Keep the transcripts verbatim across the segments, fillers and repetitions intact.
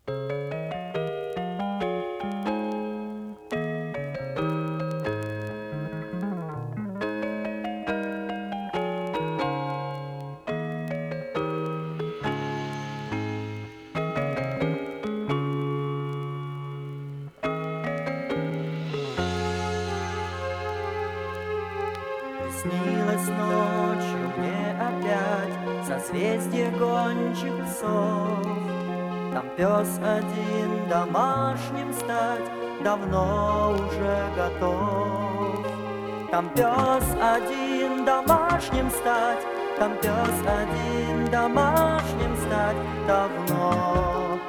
Снилось ночью мне опять созвездие гончих псов. Там пес один домашним стать давно уже готов. Там пес один домашним стать, там пес один домашним стать давно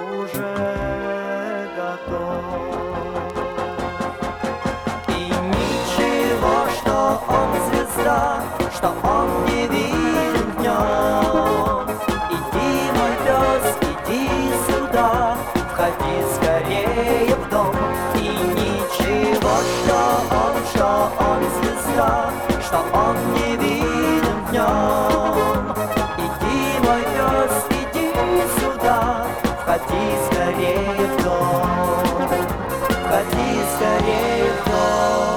уже готов. Что он не виден днем. Иди, мой пес, иди сюда, входи скорее в дом. И ничего, что он, что он звезда, что он не виден днем. Иди, мой пес, иди сюда, входи скорее в дом. Входи скорее в дом.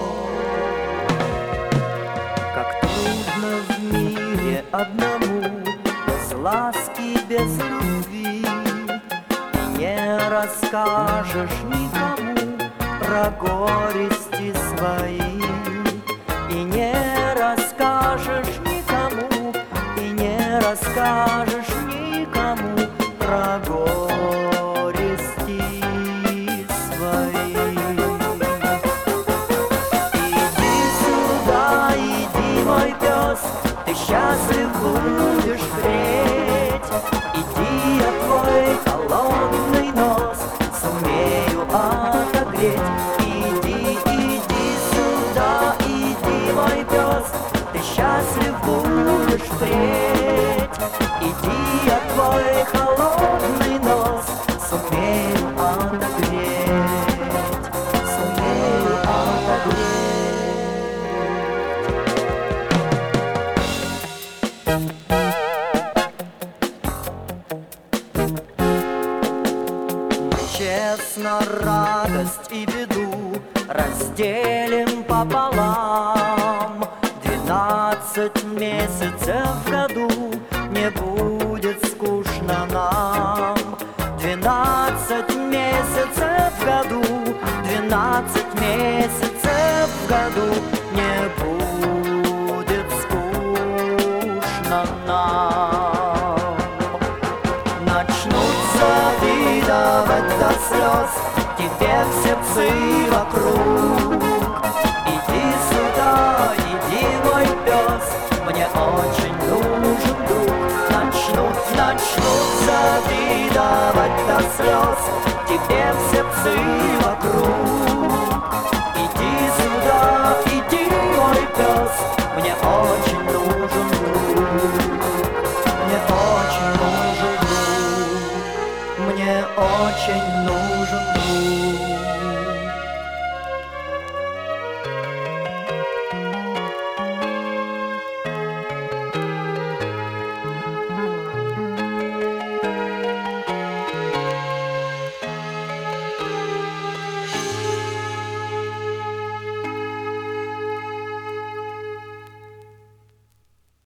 Одному, без ласки, без любви, и не расскажешь никому про горести свои, и не расскажешь никому, и не расскажешь никому про горести свои. Иди сюда, иди, мой пес, ты счастлив будешь впредь. Иди, я твой холодный нос сумею отогреть. Иди, иди сюда, иди, мой пес, ты счастлив будешь впредь. Иди, я твой холодный нос сумею отогреть. Сумею отогреть. Честно радость и беду разделим пополам. Двенадцать месяцев в году не будет скучно нам. Двенадцать месяцев в году, двенадцать месяцев в году не будет скучно нам. Начнут завидовать до слез тебе все псы вокруг. Иди сюда, иди, мой пес, мне очень нужен друг. Начнут, начнут завидовать до слез тебе все псы вокруг. Иди сюда, иди, мой пес, мне очень нужен друг. Мне очень нужен друг. Мне очень нужен друг.